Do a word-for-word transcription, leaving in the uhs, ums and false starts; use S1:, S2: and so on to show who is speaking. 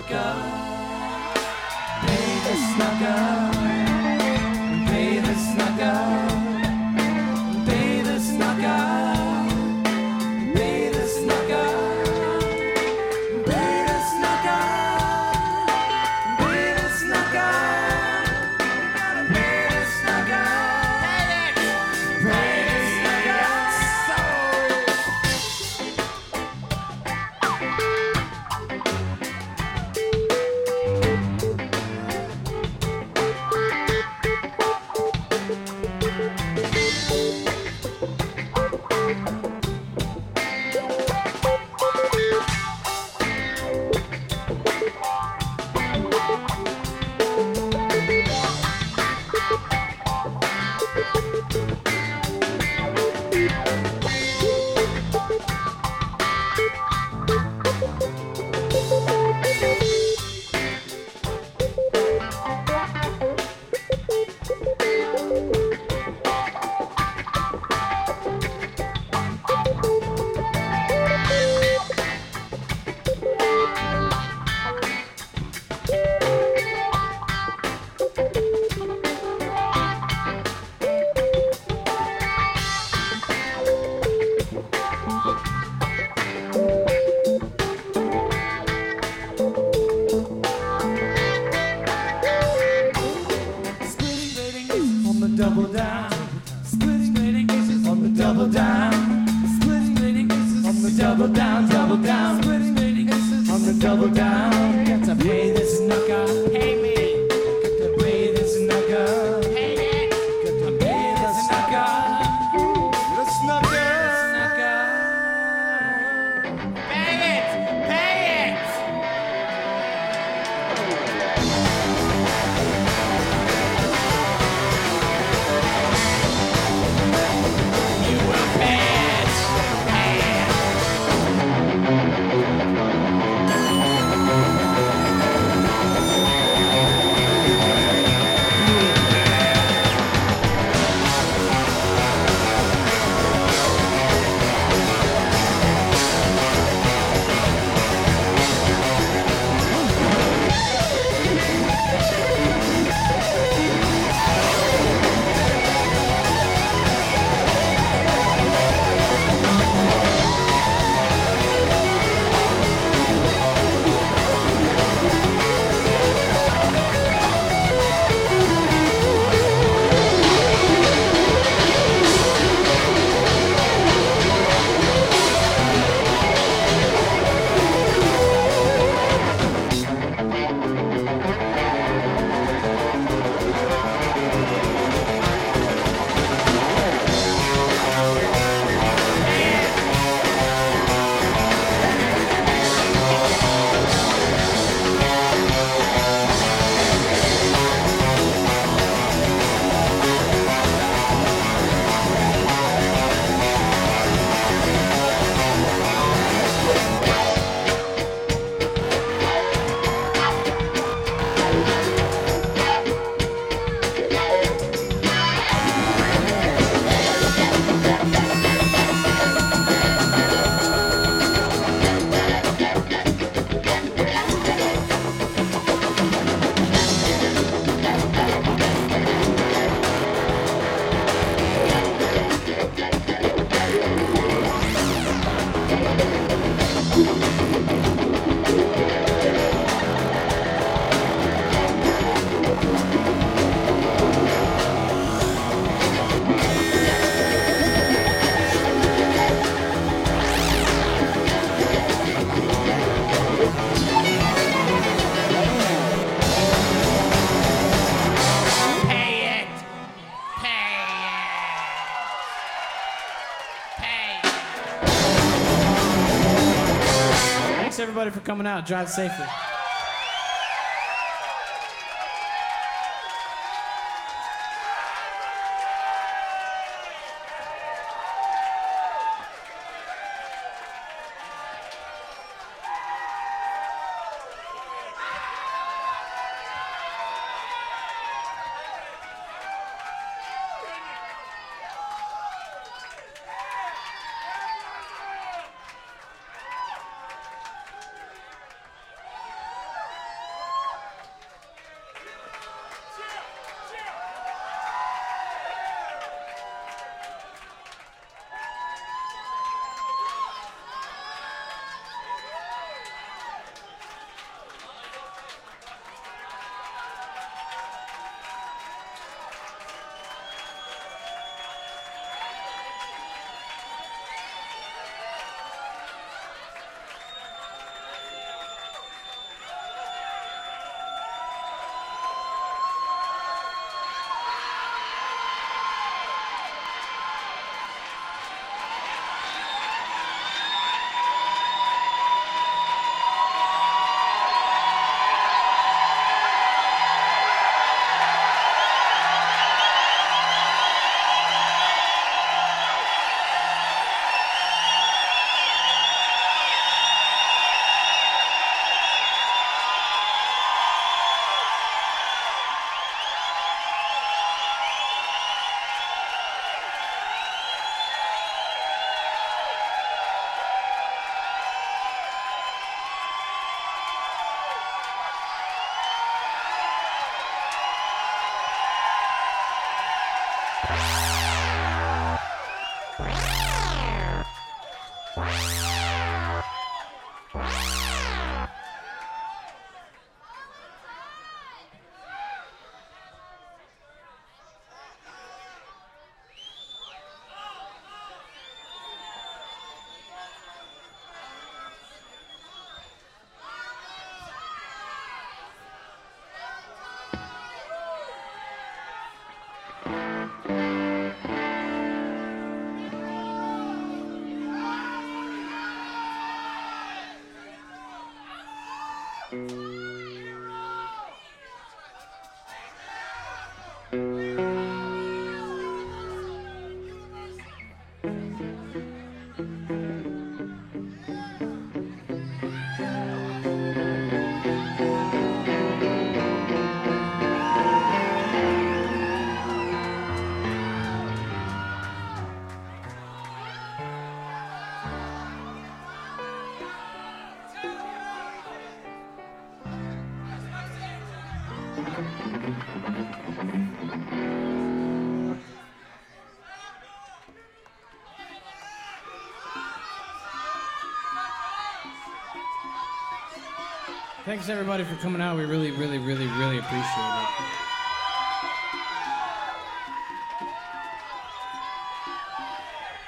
S1: snucker. Pay the snucker. Pay the snucker. Pay the snucker. Pay the snucker. Pay the snucker. Pay the snucker. Gotta pay the snucker. Pay the snucker. Double down, splitting, splitting aces on the double down, splitting, splitting aces on the double down, double down, splitting, splitting aces on the double down. Got to pay this knucker, pay me. Got to pay this knucker, pay it. Got to pay this knucker, the snucker, knucker. Pay it, pay it. Thanks everybody for coming out. Drive safely. Thanks everybody for coming out. We really, really, really, really appreciate it.